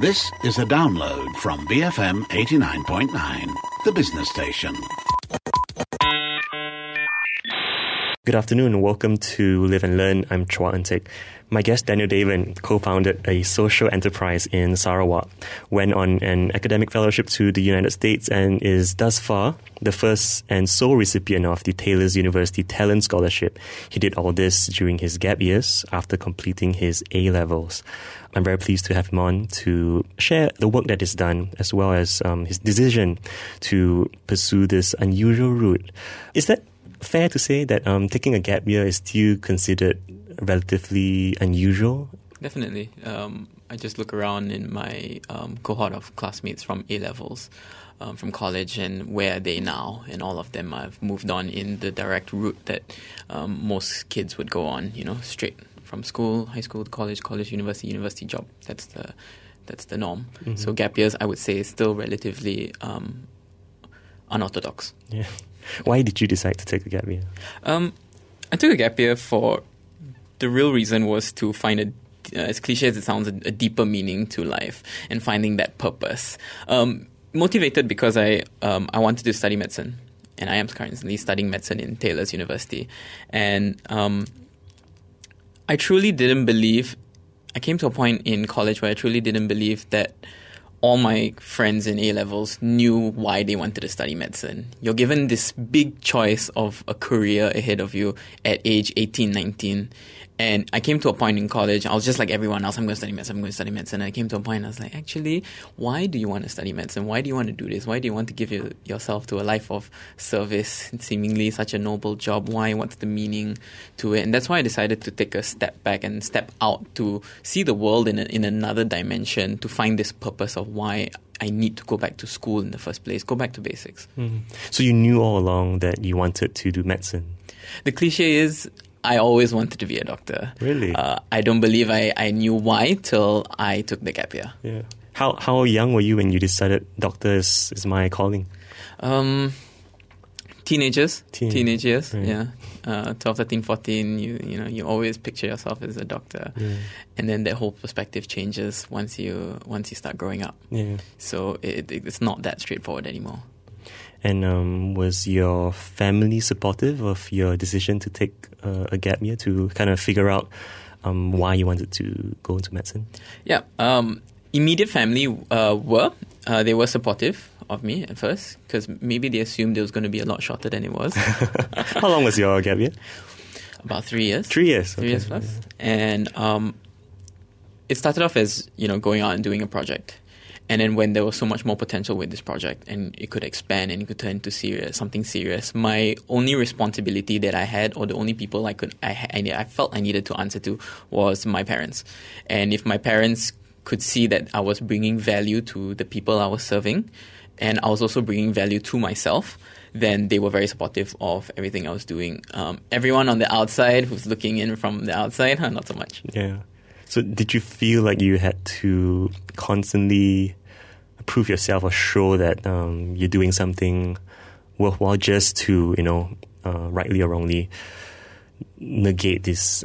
This is a download from BFM 89.9, the business station. Good afternoon and welcome to Live and Learn. I'm Chua Eun-Teck. My guest Daniel Daven co-founded a social enterprise in Sarawak, went on an academic fellowship to the United States and is thus far the first and sole recipient of the Taylor's University Talent Scholarship. He did all this during his gap years after completing his A-levels. I'm very pleased to have him on to share the work that is done as well as his decision to pursue this unusual route. Is that fair to say that taking a gap year is still considered relatively unusual? Definitely. I just look around in my cohort of classmates from A-levels, from college, and where are they now? And all of them have moved on in the direct route that most kids would go on, straight from school, high school, college, university job. That's the norm. Mm-hmm. So gap years, I would say, is still relatively unorthodox. Yeah. Why did you decide to take a gap year? I took a gap year for the real reason was to find as cliche as it sounds, a deeper meaning to life and finding that purpose. Motivated because I wanted to study medicine, and I am currently studying medicine in Taylor's University. And I truly didn't believe, I came to a point in college where I truly didn't believe that all my friends in A-levels knew why they wanted to study medicine. You're given this big choice of a career ahead of you at age 18, 19. And I came to a point in college, I was just like everyone else, I'm going to study medicine. And I came to a point, I was like, actually, why do you want to study medicine? Why do you want to do this? Why do you want to give yourself to a life of service, seemingly such a noble job? Why? What's the meaning to it? And that's why I decided to take a step back and step out to see the world in another dimension, to find this purpose of why I need to go back to school in the first place, go back to basics. Mm-hmm. So you knew all along that you wanted to do medicine? The cliche is, I always wanted to be a doctor. Really? I don't believe I knew why till I took the gap year. Yeah. How young were you when you decided doctor is my calling? Teenage years, right. yeah. 12, 13, 14, you always picture yourself as a doctor. Yeah. And then that whole perspective changes once you start growing up. Yeah. So it's not that straightforward anymore. And was your family supportive of your decision to take a gap year to kind of figure out why you wanted to go into medicine? Yeah. Immediate family they were supportive of me at first because maybe they assumed it was going to be a lot shorter than it was. How long was your gap year? About 3 years. 3 years? 3 years plus. Yeah. And it started off as, going out and doing a project. And then when there was so much more potential with this project and it could expand and it could turn into something serious, my only responsibility that I had, or the only people I felt I needed to answer to, was my parents. And if my parents could see that I was bringing value to the people I was serving, and I was also bringing value to myself, then they were very supportive of everything I was doing. Everyone on the outside who's looking in from the outside, not so much. Yeah. So did you feel like you had to constantly prove yourself or show that you're doing something worthwhile just to, rightly or wrongly, negate this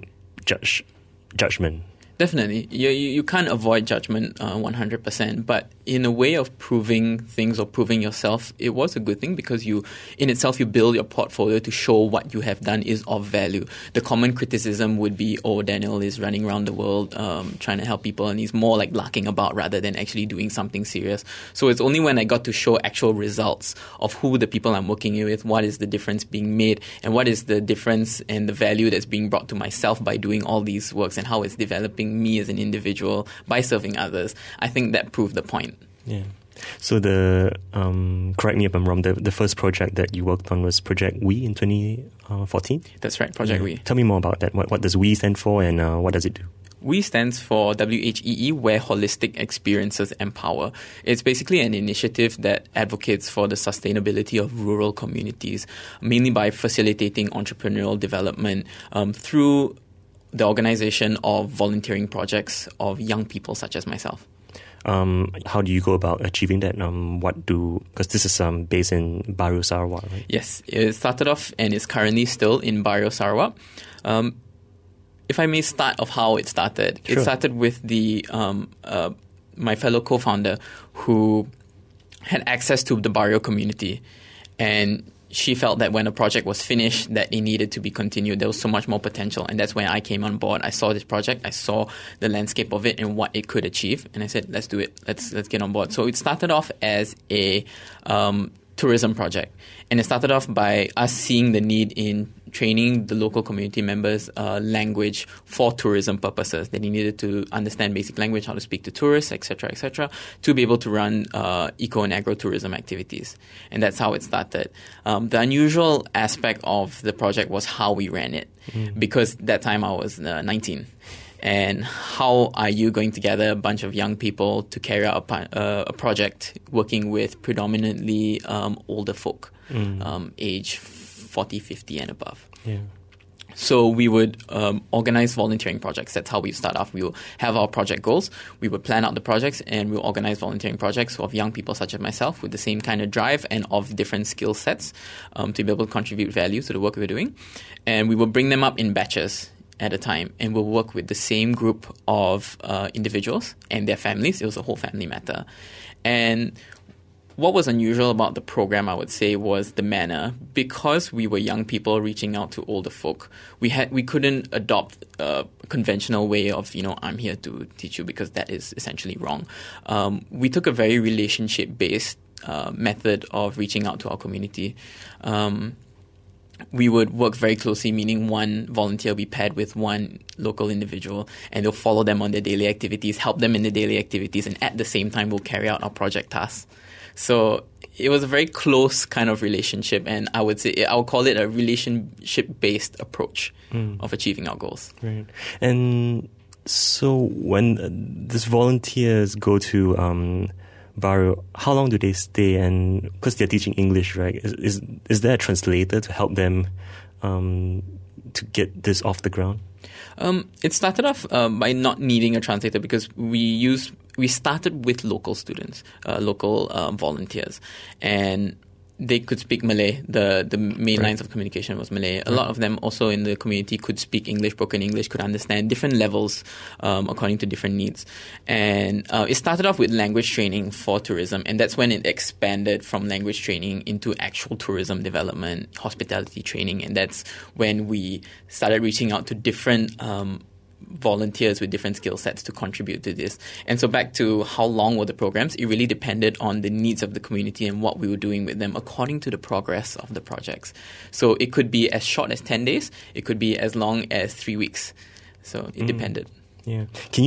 judgment? Definitely. You can't avoid judgment 100%, but in a way of proving things or proving yourself, it was a good thing because in itself, you build your portfolio to show what you have done is of value. The common criticism would be, Daniel is running around the world trying to help people and he's more like larking about rather than actually doing something serious. So it's only when I got to show actual results of who the people I'm working with, what is the difference being made, and what is the difference and the value that's being brought to myself by doing all these works and how it's developing me as an individual by serving others. I think that proved the point. Yeah. So correct me if I'm wrong, the first project that you worked on was Project WE in 2014? That's right, Project WE. Tell me more about that. What does WE stand for and what does it do? WE stands for WHEE, Where Holistic Experiences Empower. It's basically an initiative that advocates for the sustainability of rural communities, mainly by facilitating entrepreneurial development through the organization of volunteering projects of young people such as myself. How do you go about achieving that? Because this is based in Baru, Sarawak, right? Yes, it started off and is currently still in Baru, Sarawak. If I may start of how it started, Sure. It started with the my fellow co-founder who had access to the Barrio community, and she felt that when a project was finished, that it needed to be continued. There was so much more potential, and that's when I came on board. I saw this project, I saw the landscape of it and what it could achieve, and I said, "Let's do it. Let's get on board." So it started off as a tourism project, and it started off by us seeing the need in training the local community members language for tourism purposes. That they needed to understand basic language, how to speak to tourists, etc., to be able to run eco and agro-tourism activities. And that's how it started. The unusual aspect of the project was how we ran it, because that time I was 19. And how are you going to gather a bunch of young people to carry out a project working with predominantly older folk, age 40, 50 and above? Yeah. So we would organize volunteering projects. That's how we start off. We will have our project goals. We would plan out the projects, and we'll organize volunteering projects of young people such as myself with the same kind of drive and of different skill sets to be able to contribute value to the work we're doing. And we will bring them up in batches at a time, and we'll work with the same group of individuals and their families. It was a whole family matter. And what was unusual about the program, I would say, was the manner. Because we were young people reaching out to older folk, we couldn't adopt a conventional way of, I'm here to teach you, because that is essentially wrong. We took a very relationship-based method of reaching out to our community. We would work very closely, meaning one volunteer will be paired with one local individual, and they'll follow them on their daily activities, help them in the daily activities, and at the same time we'll carry out our project tasks. So it was a very close kind of relationship, and I would call it a relationship-based approach of achieving our goals. Right. And so when these volunteers go to Barrio, how long do they stay? And because they're teaching English, right? Is there a translator to help them to get this off the ground? It started off by not needing a translator, because we started with local students, local volunteers, and they could speak Malay. The main lines of communication was Malay. A lot of them also in the community could speak English, broken English, could understand different levels according to different needs. And it started off with language training for tourism, and that's when it expanded from language training into actual tourism development, hospitality training, and that's when we started reaching out to different volunteers with different skill sets to contribute to this. And so back to how long were the programs, it really depended on the needs of the community and what we were doing with them according to the progress of the projects. So it could be as short as 10 days, it could be as long as 3 weeks. So it depended. Yeah. Can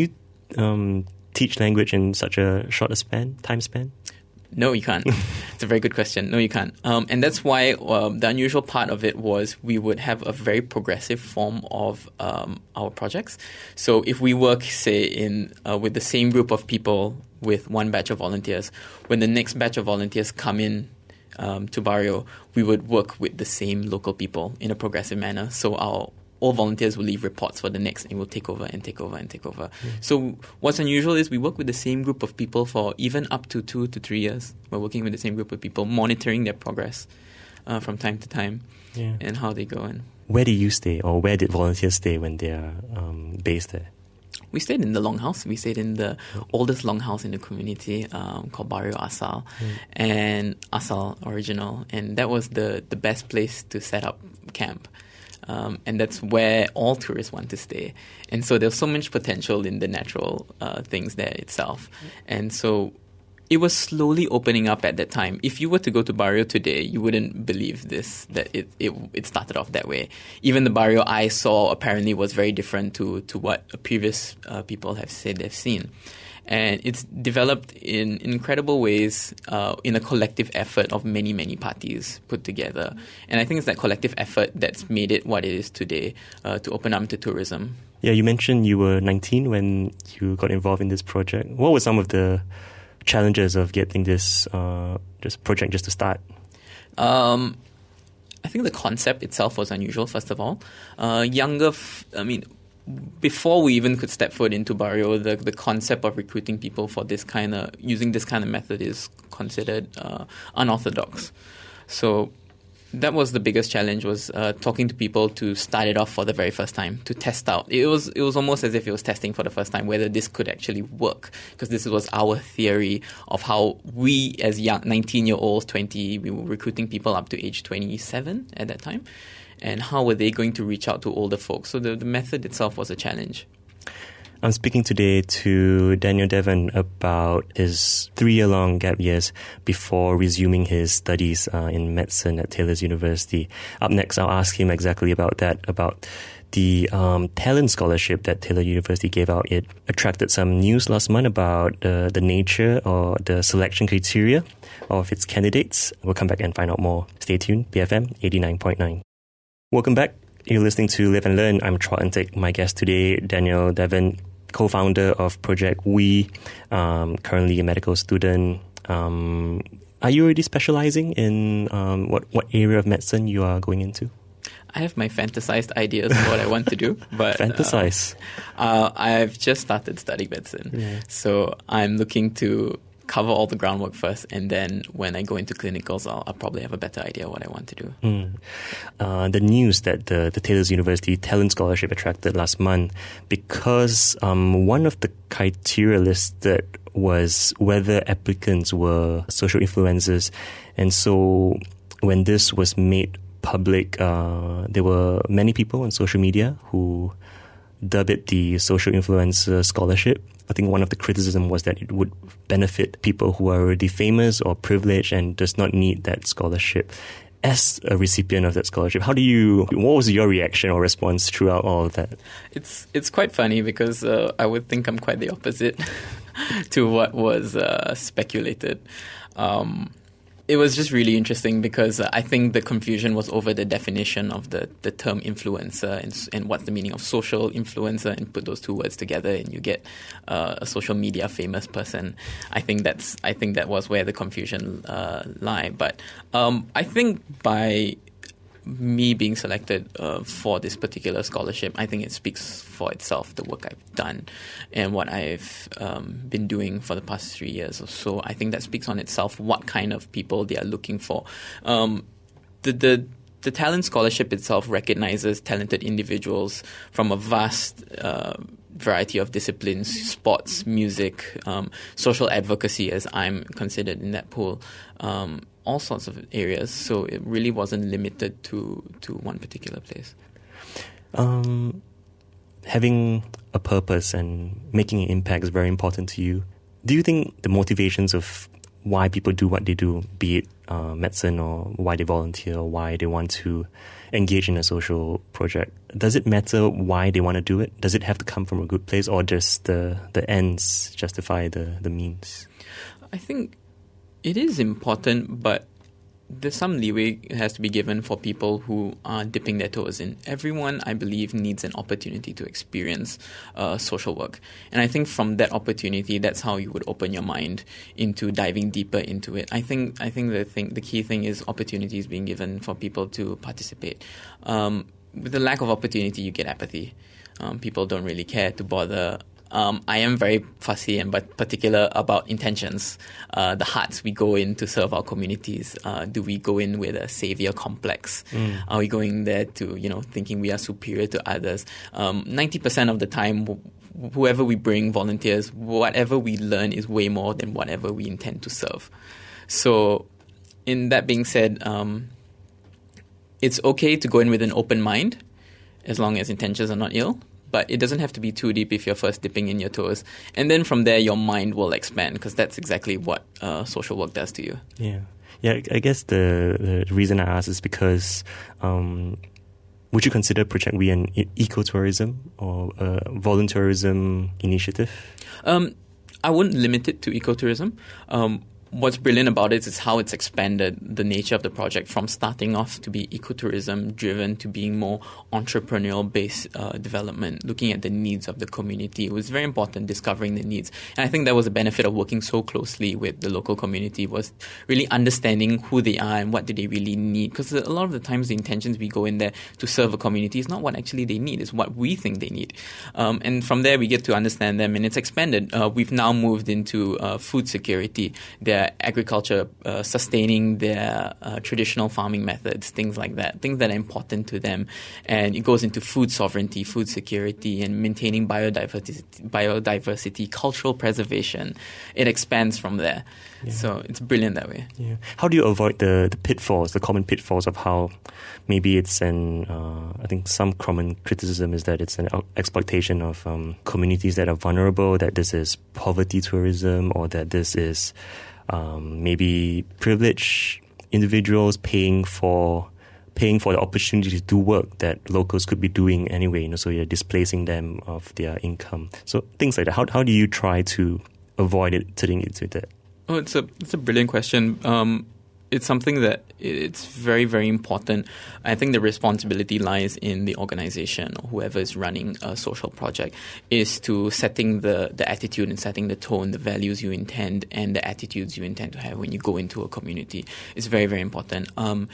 you teach language in such a short time span? No, you can't. It's a very good question. No, you can't. And that's why the unusual part of it was we would have a very progressive form of our projects. So if we work, say, with the same group of people with one batch of volunteers, when the next batch of volunteers come in to Barrio, we would work with the same local people in a progressive manner. So all volunteers will leave reports for the next, and we'll take over and take over and take over. So what's unusual is we work with the same group of people for even up to 2 to 3 years. We're working with the same group of people, monitoring their progress from time to time and how they go. And where do you stay, or where did volunteers stay when they are based there? We stayed in the longhouse. We stayed in the oldest longhouse in the community called Barrio Asal, and Asal Original. And that was the best place to set up camp. And that's where all tourists want to stay. And so there's so much potential in the natural things there itself. And so it was slowly opening up at that time. If you were to go to Barrio today, you wouldn't believe this, that it started off that way. Even the Barrio I saw apparently was very different to what previous people have said they've seen. And it's developed in incredible ways in a collective effort of many, many parties put together. And I think it's that collective effort that's made it what it is today to open up to tourism. Yeah, you mentioned you were 19 when you got involved in this project. What were some of the challenges of getting this project just to start? I think the concept itself was unusual, first of all. Before we even could step foot into Barrio, the concept of recruiting people for using this kind of method is considered unorthodox. So that was the biggest challenge, was talking to people to start it off for the very first time, to test out. It was almost as if it was testing for the first time whether this could actually work, because this was our theory of how we, as young 19-year-olds, 20, we were recruiting people up to age 27 at that time, and how were they going to reach out to older folks. So the method itself was a challenge. I'm speaking today to Daniel Devon about his 3-year-long gap years before resuming his studies in medicine at Taylor's University. Up next, I'll ask him exactly about that, about the talent scholarship that Taylor University gave out. It attracted some news last month about the nature or the selection criteria of its candidates. We'll come back and find out more. Stay tuned, BFM 89.9. Welcome back. You're listening to Live and Learn. I'm Chua Eun-Teck. My guest today, Daniel Devon, co-founder of Project We, currently a medical student. Are you already specializing in what area of medicine you are going into? I have my fantasized ideas of what I want to do, but Fantasize. I've just started studying medicine, so I'm looking to cover all the groundwork first, and then when I go into clinicals, I'll probably have a better idea of what I want to do. The news that the Taylor's University Talent Scholarship attracted last month, because one of the criteria listed was whether applicants were social influencers. And so when this was made public, there were many people on social media who dubbed it the social influencer scholarship. I think one of the criticism was that it would benefit people who are already famous or privileged and does not need that scholarship. As a recipient of that scholarship, what was your reaction or response throughout all of that? It's quite funny, because I would think I'm quite the opposite to what was speculated. It was just really interesting, because I think the confusion was over the definition of the term influencer and what's the meaning of social influencer, and put those two words together and you get a social media famous person. I think that was where the confusion lie. But I think by me being selected for this particular scholarship, I think it speaks for itself, the work I've done and what I've been doing for the past 3 years or so. I think that speaks on itself what kind of people they are looking for. The talent scholarship itself recognizes talented individuals from a vast variety of disciplines: sports, music, social advocacy, as I'm considered in that pool. All sorts of areas, so it really wasn't limited to one particular place. Having a purpose and making an impact is very important to you. Do you think the motivations of why people do what they do, be it medicine or why they volunteer or why they want to engage in a social project, does it matter why they want to do it? Does it have to come from a good place, or just the ends justify the means? I think it is important, but there's some leeway it has to be given for people who are dipping their toes in. Everyone, I believe, needs an opportunity to experience social work. And I think from that opportunity, that's how you would open your mind into diving deeper into it. I think the key thing is opportunities being given for people to participate. With the lack of opportunity, you get apathy. People don't really care to bother. I am very fussy and particular about intentions. The hearts we go in to serve our communities. Do we go in with a savior complex? Are we going there to, thinking we are superior to others? 90% of the time, whoever we bring, volunteers, whatever we learn is way more than whatever we intend to serve. So, in that being said, it's okay to go in with an open mind, as long as intentions are not ill. But it doesn't have to be too deep if you're first dipping in your toes. And then from there, your mind will expand, because that's exactly what social work does to you. Yeah. I guess the reason I ask is because would you consider Project We an ecotourism or a volunteerism initiative? I wouldn't limit it to ecotourism. What's brilliant about it is how it's expanded the nature of the project from starting off to be ecotourism driven to being more entrepreneurial based development, looking at the needs of the community. It was very important discovering the needs. And I think that was a benefit of working so closely with the local community, was really understanding who they are and what do they really need. Because a lot of the times the intentions we go in there to serve a community is not what actually they need, it's what we think they need. And from there we get to understand them, and it's expanded. We've now moved into food security. There their agriculture, sustaining their traditional farming methods, things like that, things that are important to them. And it goes into food sovereignty, food security, and maintaining biodiversity, cultural preservation. It expands from there. Yeah. So it's brilliant that way. Yeah. How do you avoid the pitfalls, the common pitfalls of how maybe it's I think some common criticism is that it's an exploitation of communities that are vulnerable, that this is poverty tourism, or that this is maybe privileged individuals paying for the opportunity to do work that locals could be doing anyway, so you're displacing them of their income. So things like that. How do you try to avoid it turning into that? Oh, it's a brilliant question. It's something that it's very, very important. I think the responsibility lies in the organization or whoever is running a social project, is to setting the attitude and setting the tone, the values you intend and the attitudes you intend to have when you go into a community. It's very, very important.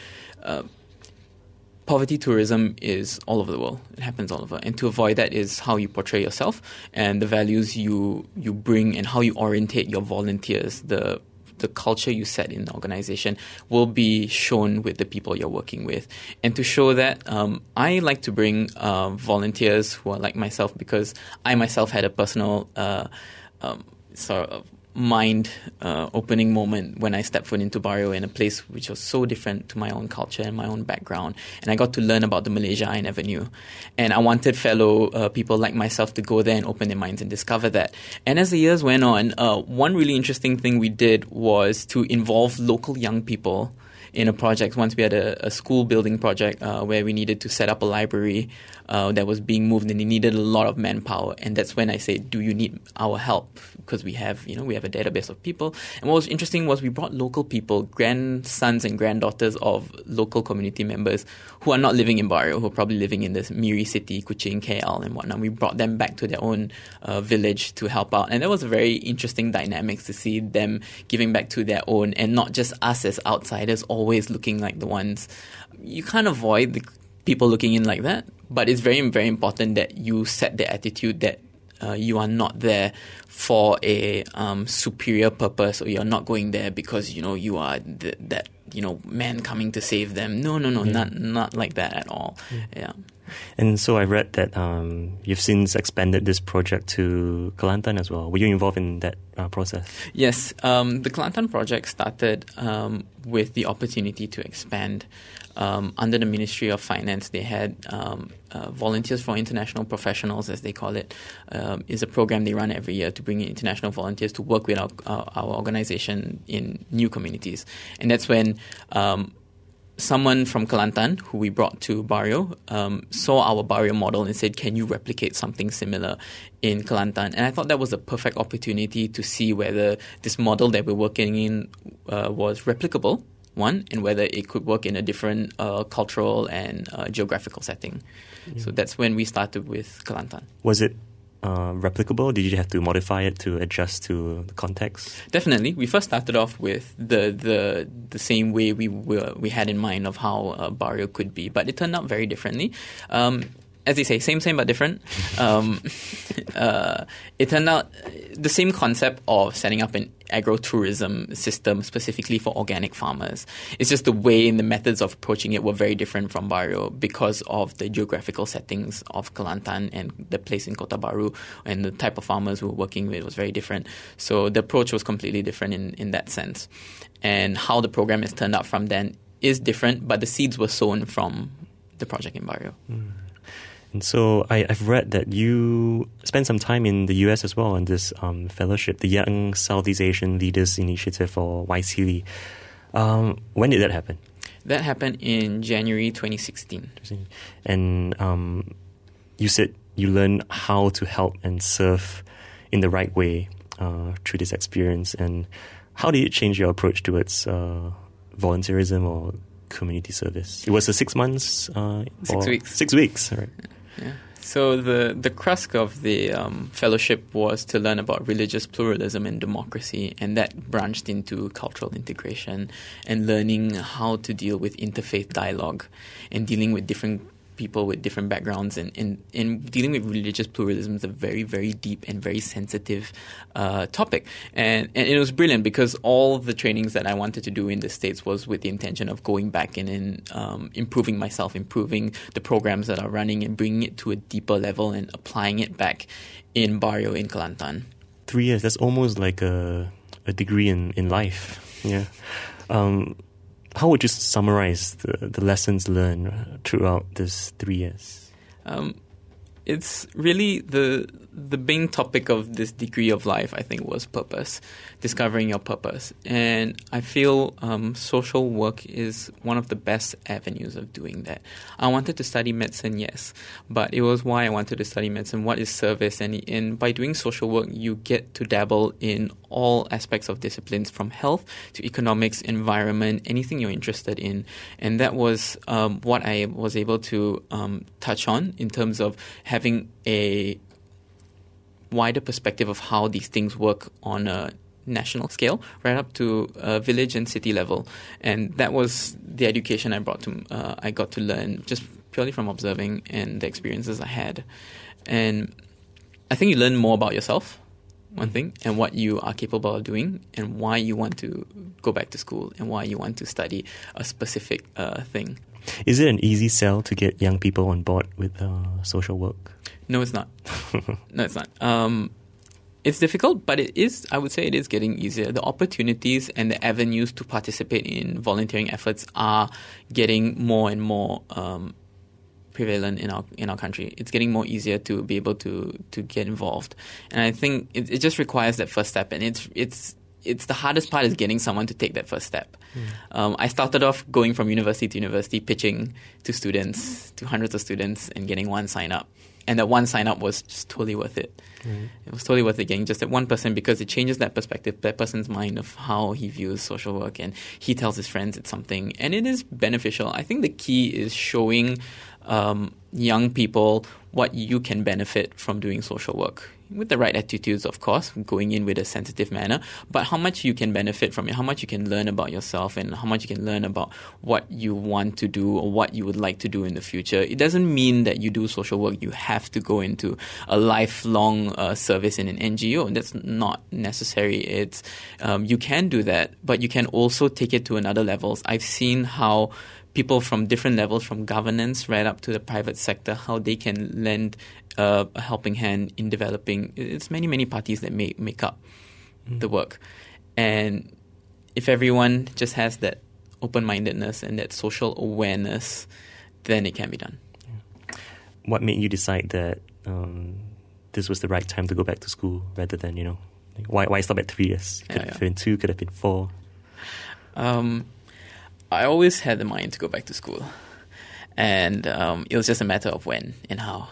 Poverty tourism is all over the world. It happens all over. And to avoid that is how you portray yourself and the values you bring and how you orientate your volunteers. The culture you set in the organization will be shown with the people you're working with. And to show that, I like to bring volunteers who are like myself, because I myself had a personal sort of mind-opening moment when I stepped foot into Barrio, in a place which was so different to my own culture and my own background. And I got to learn about the Malaysia I never knew. And I wanted fellow people like myself to go there and open their minds and discover that. And as the years went on, one really interesting thing we did was to involve local young people in a project. Once we had a school building project where we needed to set up a library that was being moved, and it needed a lot of manpower. And that's when I said, do you need our help? Because we have a database of people. And what was interesting was we brought local people, grandsons and granddaughters of local community members who are not living in Barrio, who are probably living in this Miri city, Kuching, KL and whatnot. We brought them back to their own village to help out. And that was a very interesting dynamics to see them giving back to their own, and not just us as outsiders always looking like the ones. You can't avoid the people looking in like that, but it's very, very important that you set the attitude that you are not there for a superior purpose, or you're not going there because you are that man coming to save them. No, not like that at all. Yeah. And so I read that you've since expanded this project to Kelantan as well. Were you involved in that process? Yes. The Kelantan project started with the opportunity to expand. Under the Ministry of Finance, they had Volunteers for International Professionals, as they call it, is a program they run every year to bring in international volunteers to work with our organization in new communities. And that's when someone from Kelantan, who we brought to Barrio, saw our Barrio model and said, can you replicate something similar in Kelantan? And I thought that was a perfect opportunity to see whether this model that we're working in was replicable, one, and whether it could work in a different cultural and geographical setting. Yeah. So that's when we started with Kelantan. Was it replicable? Did you have to modify it to adjust to the context? Definitely. We first started off with the same way we had in mind of how Barrio could be, but it turned out very differently. As they say, same but different. It turned out the same concept of setting up an agro-tourism system specifically for organic farmers. It's just the way and the methods of approaching it were very different from Barrio because of the geographical settings of Kelantan and the place in Kota Baru, and the type of farmers we were working with was very different. So the approach was completely different in that sense. And how the program has turned out from then is different, but the seeds were sown from the project in Barrio. Mm. And so I've read that you spent some time in the US as well on this fellowship, the Young Southeast Asian Leaders Initiative, or YSEALI. When did that happen? That happened in January 2016. And you said you learned how to help and serve in the right way through this experience. And how did it change your approach towards volunteerism or community service? It was a 6 months? 6 weeks. 6 weeks, right. Yeah. So the crux of the fellowship was to learn about religious pluralism and democracy, and that branched into cultural integration and learning how to deal with interfaith dialogue and dealing with different people with different backgrounds, and in dealing with religious pluralism is a very, very deep and very sensitive topic. And it was brilliant because all the trainings that I wanted to do in the States was with the intention of going back and improving myself, improving the programs that are running and bringing it to a deeper level and applying it back in Barrio in Kelantan. 3 years, that's almost like a degree in life. Yeah. How would you summarize the lessons learned throughout this 3 years? It's really the main topic of this degree of life, I think, was purpose, discovering your purpose. And I feel social work is one of the best avenues of doing that. I wanted to study medicine, yes, but it was why I wanted to study medicine. What is service? And by doing social work, you get to dabble in all aspects of disciplines, from health to economics, environment, anything you're interested in. And that was what I was able to touch on in terms of having a wider perspective of how these things work on a national scale, right up to village and city level. And that was the education I got to learn just purely from observing and the experiences I had. And I think you learn more about yourself, one thing, and what you are capable of doing, and why you want to go back to school, and why you want to study a specific thing. Is it an easy sell to get young people on board with social work? No, it's not. No, it's not. It's difficult, but I would say it is getting easier. The opportunities and the avenues to participate in volunteering efforts are getting more and more prevalent in our country. It's getting more easier to be able to get involved. And I think it just requires that first step. And it's the hardest part is getting someone to take that first step. I started off going from university to university, pitching to students, to hundreds of students, and getting one sign up. And that one sign up was just totally worth it. It was totally worth it getting just that one person, because it changes that perspective, that person's mind of how he views social work, and he tells his friends it's something, and it is beneficial. I think the key is showing young people what you can benefit from doing social work. With the right attitudes, of course, going in with a sensitive manner, but how much you can benefit from it, how much you can learn about yourself, and how much you can learn about what you want to do or what you would like to do in the future. It doesn't mean that you do social work, you have to go into a lifelong service in an NGO. That's not necessary. It's you can do that, but you can also take it to another levels. I've seen how people from different levels, from governance right up to the private sector, how they can lend a helping hand in developing. It's many, many parties that make up the work. And if everyone just has that open-mindedness and that social awareness, then it can be done. What made you decide that this was the right time to go back to school rather than, why stop at 3 years? Could have been 2, could have been 4. I always had the mind to go back to school. And it was just a matter of when and how.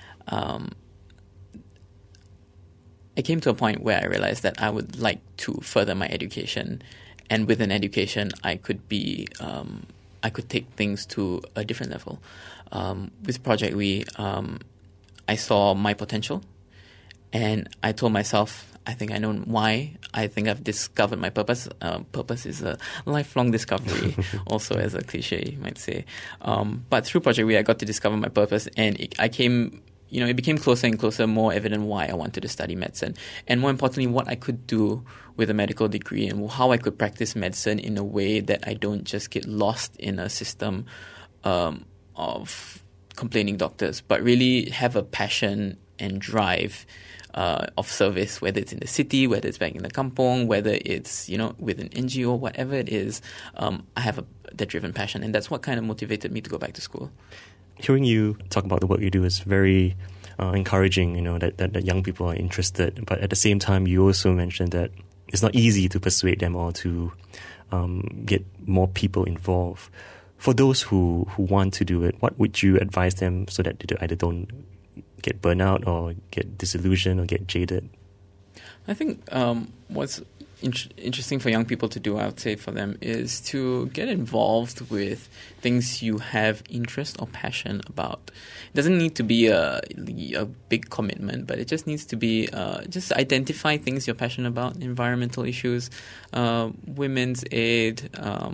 I came to a point where I realized that I would like to further my education, and with an education, I could take things to a different level. With Project We, I saw my potential, and I told myself, I think I know why. I think I've discovered my purpose. Purpose is a lifelong discovery, also, as a cliche, you might say. But through Project We, I got to discover my purpose, and it became closer and closer, more evident why I wanted to study medicine. And more importantly, what I could do with a medical degree and how I could practice medicine in a way that I don't just get lost in a system of complaining doctors, but really have a passion and drive of service, whether it's in the city, whether it's back in the kampong, whether it's, with an NGO, whatever it is. I have that driven passion, and that's what kind of motivated me to go back to school. Hearing you talk about the work you do is very encouraging, that young people are interested. But at the same time, you also mentioned that it's not easy to persuade them or to get more people involved. For those who want to do it, what would you advise them so that they either don't get burnt out or get disillusioned or get jaded? I think what's interesting for young people to do, I would say for them, is to get involved with things you have interest or passion about. It doesn't need to be a big commitment, but it just needs to be just identify things you're passionate about: environmental issues, women's aid,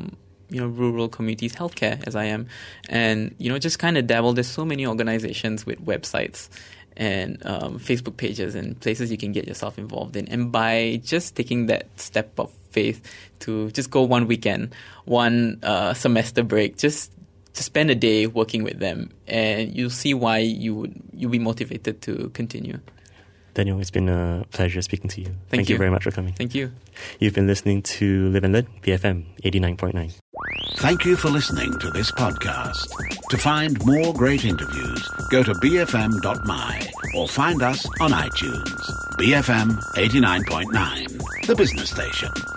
rural communities, healthcare, as I am, and just kind of dabble. There's so many organizations with websites and Facebook pages and places you can get yourself involved in. And by just taking that step of faith to just go one weekend, one semester break, just to spend a day working with them, and you'll see why you'll be motivated to continue. Daniel, it's been a pleasure speaking to you. Thank you very much for coming. Thank you. You've been listening to Live and Learn, BFM 89.9. Thank you for listening to this podcast. To find more great interviews, go to bfm.my or find us on iTunes. BFM 89.9, the business station.